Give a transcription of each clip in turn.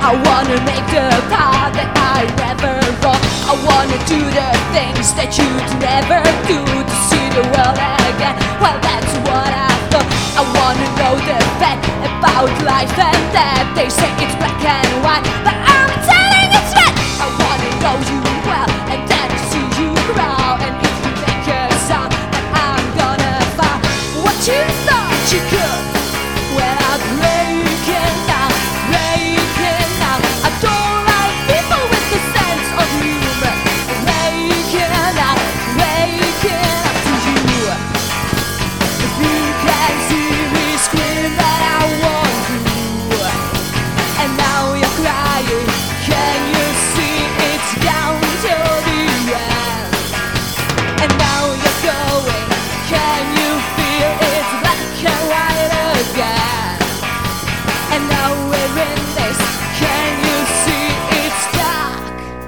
I wanna make the path that I never walk. I wanna do the things that you'd never do, to see the world again. Well, that's what I thought. I wanna know the fact about life and death. They say it's black and white, but I'm telling it's red. I wanna know you well, and then see you growl. And if you make a sound, then I'm gonna find what you thought you could. Well, I'm breaking down, breaking down. I don't like people with the sense of humor. Breaking out, breaking up to you. If you can see me scream that I want to, and now you're crying, can you see it's down till the end? And now you're going, can you feel it's black and white again? And now we're in this, can you see it's dark?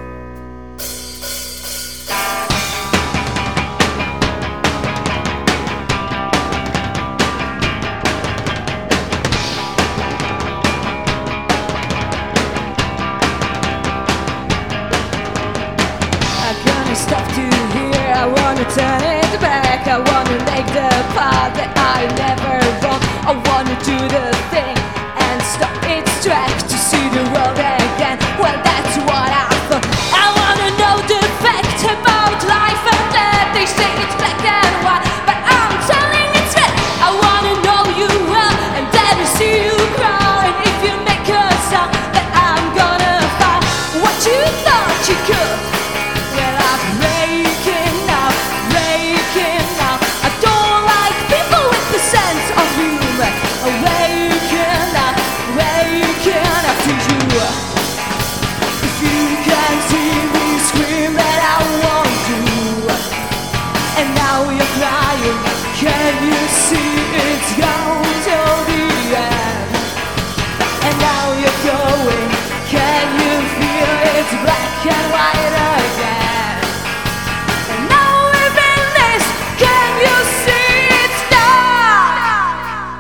I gonna stop to here, I wanna turn it back. I wanna make the path that I never walk. I wanna do the thing and stop its track, to see the world again. Well, that's what I thought. I wanna know the fact about life and death. They say it's black and white, but I'm telling it's red. I wanna know you well, and then see you cry. And if you make a sound, then I'm gonna find what you thought you could. Well, I'm breaking now, breaking now. I don't like people with the sense of humor. Waking up to you. If you can see me scream that I want to, and now you're crying, can you see it's gone till the end? And now you're going, can you feel it's black and white again? And now we're in this, can you see it's dark?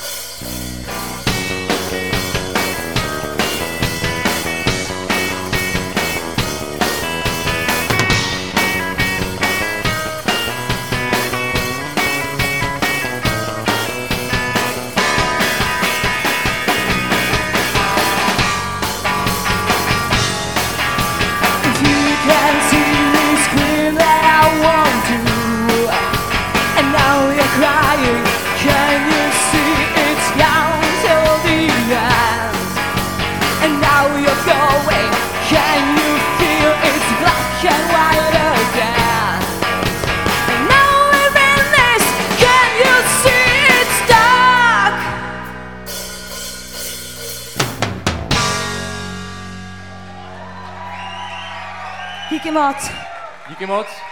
If you can see me scream that I want to, and now you're crying, can you see it's down till the end? And now you're going, can you feel it's black and white again? And now we're in this, can you see it's dark? Hikemot. Díky moc.